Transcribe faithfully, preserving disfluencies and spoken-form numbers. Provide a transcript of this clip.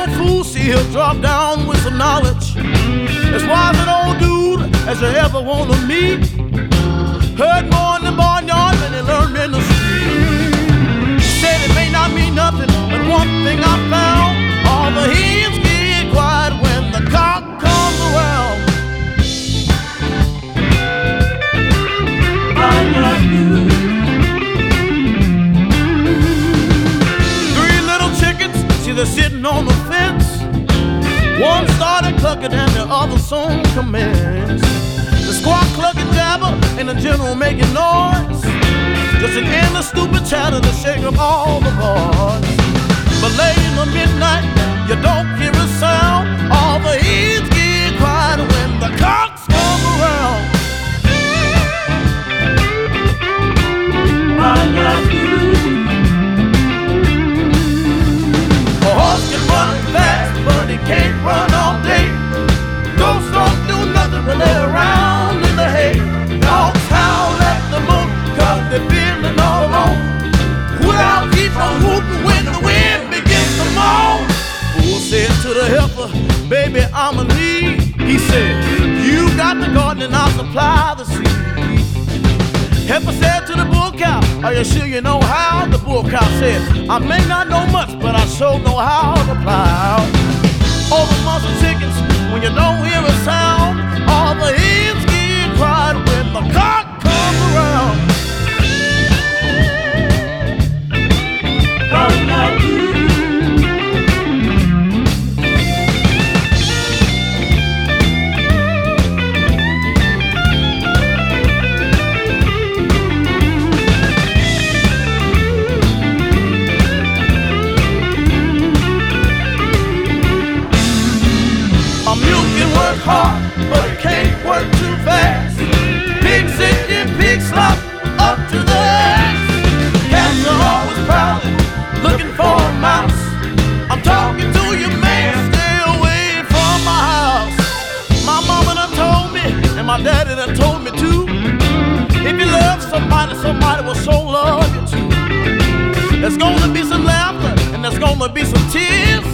old fool, see he'll drop down with some knowledge. As wise an old dude as you ever want to meet. Heard more in the barnyard than he learned in the street. Said it may not mean nothing, but one thing I found: all the hens get quiet when the cock comes around. I love you. Three little chickens, see they're sitting on the fence. One started clucking and the other soon commenced. The squawk, clucking, jabber, and the general making noise. Just an endless stupid chatter to shake up all the boys. But late in the midnight, you don't hear a sound. All the hens get quiet when the cocks come around. I love you. A horse can run fast, but he can't run all day. Ghosts don't do nothing but lay around in the hay. Dogs howl at the moon, cause they're feeling all alone. Well, keep on hooting when the wind begins to moan. Fool said to the heifer, baby, I'm a need. He said, you got the garden and I'll supply the seed. Heifer said to the bull cow, are you sure you know how? The bull cow said, I may not know much, but I sure know how to plow. All the muscle chickens, when you don't hear a sound, all the hens get quiet when the cock comes around. I love you. A mule can work hard, but it can't work too fast. Pig sick and pig slop up to the ass. Cats are always prowling, looking for a mouse. I'm talking to you, man, stay away from my house. My mama done told me, and my daddy done told me too. If you love somebody, somebody will so love you too. There's gonna be some laughter, and there's gonna be some tears.